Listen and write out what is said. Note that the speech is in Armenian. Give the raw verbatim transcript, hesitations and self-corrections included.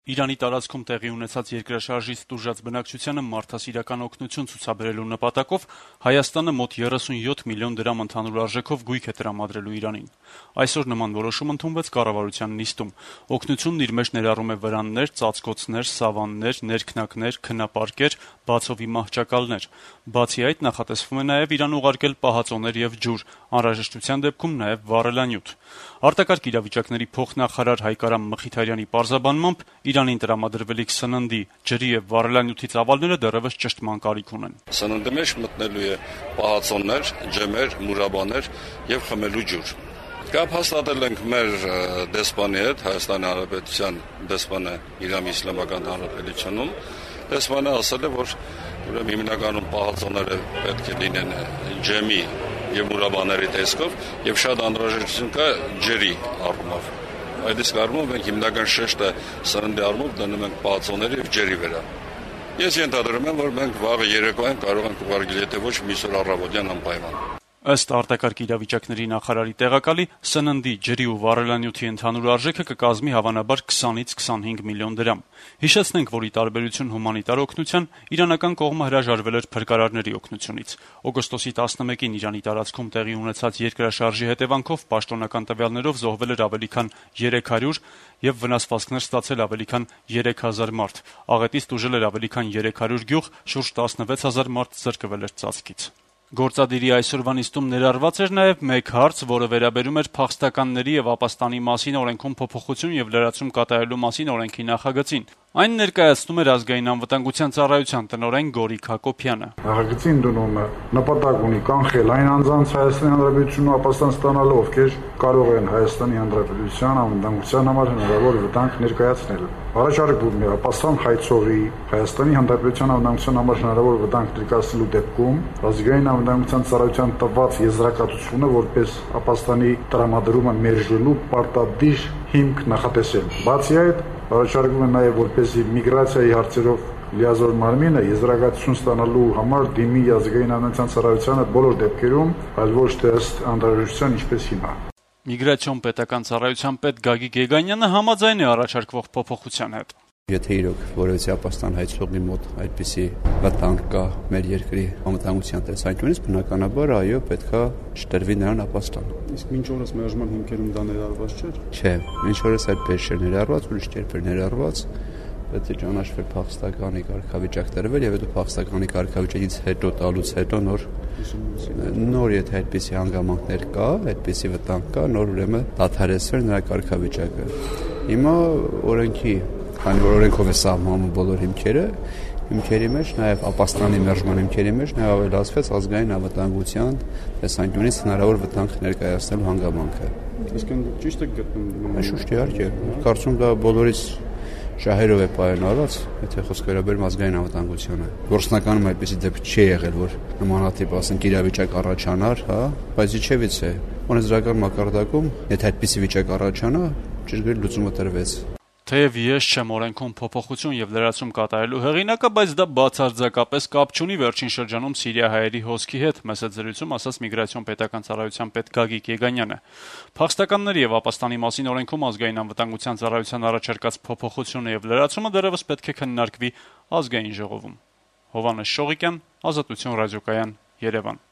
Իրանի տարածքում տեղի ունեցած երկրաշարժից տուժած բնակչությանը մարդասիրական օգնություն ցուցաբերելու նպատակով Հայաստանը մոտ երեսունյոթ միլիոն դրամ ընդհանուր արժեքով գույք է տրամադրելու Իրանին։ Այսօր նման որոշում ընդունվեց կառավարության նիստում։ Օգնությունն իր մեջ ներառում է վրաններ, ծածկոցներ, սավաններ, ներքնակներ, քնապարկեր, բացովի մահճակալներ։ Բացի այդ, նախատեսվում է նաև Իրան ուղարկել պահածոներ եւ ջուր, անհրաժեշտության դեպքում նաև վառելանյութ։ Արտակարգ իրավիճակների փոխնախարար Հայկարամ Մխիթարյանի պարզաբանմամբ Իրանին տրամադրվելիք սննդի, ջրի եւ վառելանյութի ծավալները դեռևս ճշտման կարիք ունեն։ Սննդի մեջ մտնելու է պահածոներ, ջեմեր, մուրաբաներ եւ խմելու ջուր։ Կապ հաստատել ենք մեր դեսպանի հետ, Հայաստանի Հանրապետության դեսպանը Իրանի Իսլամական Հանրապետությունում։ Դեսպանը ասել է, որ ուրեմն հիմնականում պահածոները պետք է լինեն ջեմի եւ մուրաբաների տեսքով եւ շատ անհրաժեշտություն կա ջրի առումով։ Այդ իսկ առումով մենք հիմնական շեշտը սննդի առումով դնում ենք պահածոների եւ ջրի վրա։ Ես ենթադրում եմ, որ մենք վաղը երեկոյան կարող ենք ուղարկել, եթե ոչ միսօր առավոտյան անպայման։ Ըստ արտակարգ իրավիճակների նախարարի տեղակալի, սննդի, ջրի ու վառելանյութի ընդհանուր արժեքը կկազմի հավանաբար քսանից քսանհինգ միլիոն դրամ։ Հիշեցնենք, որ ի տարբերություն հումանիտար օգնության, իրանական կողմը հրաժարվել էր փրկարարների օգնությունից։ Օգոստոսի տասնմեկին Իրանի տարածքում տեղի ունեցած երկրաշարժի հետևանքով պաշտոնական տվյալներով զոհվել էր ավելի քան երեք հարյուր եւ վնասվածքներ ստացել ավելի քան երեք հազար մարդ։ Աղետից տուժել էր ավելի քան երեք հարյուր գյուղ, շուրջ տասնվեց հազար մարդ զրկվել էր ծածկից։ Գործադիրի այսօրվա նիստում ներառված էր նաև մեկ հարց, որը վերաբերում էր փախստականների եւ ապաստանի մասին օրենքում փոփոխություն եւ լրացում կատարելու մասին օրենքի նախագծին։ Այն ներկայացնում էր ազգային անվտանգության ծառայության տնօրեն Գորիկ Հակոբյանը։ Նախագծի ընդունումը նպատակ ունի կանխել այն անձանց Հայաստանի Հանրապետությունում ապաստան ստանալու, ովքեր կարող են Հայաստանի Հանրապետության անվտանգության համար հնարավոր վտանգ ներկայացնել։ Առաջարկվում է ապաստան հայցողի Հայաստանի Հանրապետության անվտանգության համար հնարավոր վտանգ ներկայացնելու դեպքում ազգային անվտանգության ծառայության տված եզրակացությունը որպես ապաստանի տրամադրումը մերժելու պարտադիր հիմք նախատեսել։ Բացի այդ, առաջարկվում է նաև որպեսզի միգրացիայի հարցերով լիազոր մարմինը եզրակացություն ստանալու համար դիմի ազգային անվտանգության ծառայությանը բոլոր դեպքերում, այլ ոչ թե ըստ անհրաժեշտության ինչպես հիմա։ Միգրացիոն պետական ծառայության պետ Գագիկ Եգանյանը համաձայն է առաջարկվող փոփոխության հետ։ Եթե իրոք որևէ ապաստան հայցողի մոտ այդպիսի վտանգ կա մեր երկրի անվտանգության տեսանկյունից, բնականաբար այո, պետքա շտրվի նրան ապաստան։ Իսկ մինչ օրս մերժման հիմքերում դա ներառված չէր։ Չէ, մինչ օրս այդպես չէր ներառված, ուրիշ կերպ էր ներառված, պետք է ճանաչվել փախստականի կարգավիճակ տրվել եւ հետո փախստականի կարգավիճակից հետո տալուց հետո նոր նոր եթե այդպիսի հանգամանքներ կա, այդպիսի վտանգ կա, նոր ուրեմն դադարեցվել նրա կարգավիճակը։ Հիմա օրենքի Քանի որ օրենքով է սահմանում բոլոր հիմքերը, հիմքերի մեջ նաև ապաստանի մերժման հիմքերի մեջ նաև ավելացվեց ազգային անվտանգության տեսանկյունից հնարավոր վտանգ ներկայացնելու հանգամանքը։ Իսկ ճիշտ է գտնում։ Շուշտ իհարկե, կարծում դա բոլորից շահերով է պայմանավորված, եթե խոսքը վերաբերում ազգային անվտանգությանը։ Գործնականում այդպիսի դեպք չի եղել, որ նմանատիպ ասենք իրավիճակ առաջանար, հա, բայց իջևից է։ Օրենսդրական մակարդակում, եթե այդպիսի վիճակ առաջանա, ճշգրիտ լուծումը տրվեց։ Թեև ես չեմ օրենքում փոփոխություն եւ լրացում կատարելու հեղինակը, բայց դա բացարձակապես կապ չունի վերջին շրջանում սիրիահայերի հոսքի հետ, մեծ զրույցում ասաց միգրացիոն պետական ծառայության պետ Գագիկ Եգանյանը։ Փախստականների եւ ապաստանի մասին օրենքում ազգային անվտանգության ծառայության առաջարկած փոփոխությունը եւ լրացումը դեռևս պետք է քննարկվի ազգային ժողովում։ Հովհաննես Շողիկյան, Ազատություն ռադիոկայան, Երևան։